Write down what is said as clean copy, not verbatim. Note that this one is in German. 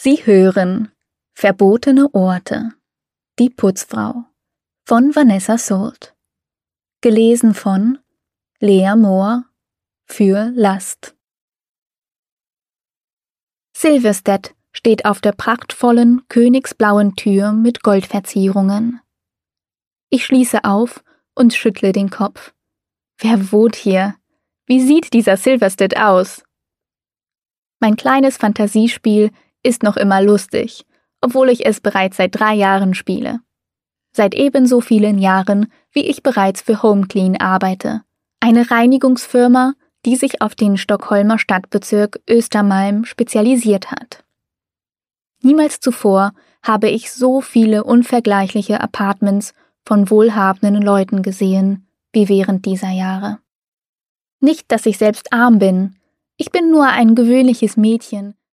Sie hören Verbotene Orte. Die Putzfrau von Vanessa Salt. Gelesen von Lea Mohr für Last. Silverstedt steht auf der prachtvollen, königsblauen Tür mit Goldverzierungen. Ich schließe auf und schüttle den Kopf. Wer wohnt hier? Wie sieht dieser Silverstedt aus? Mein kleines Fantasiespiel ist noch immer lustig, obwohl ich es bereits seit 3 Jahren spiele. Seit ebenso vielen Jahren, wie ich bereits für HomeClean arbeite, eine Reinigungsfirma, die sich auf den Stockholmer Stadtbezirk Östermalm spezialisiert hat. Niemals zuvor habe ich so viele unvergleichliche Apartments von wohlhabenden Leuten gesehen, wie während dieser Jahre. Nicht, dass ich selbst arm bin, ich bin nur ein gewöhnliches Mädchen,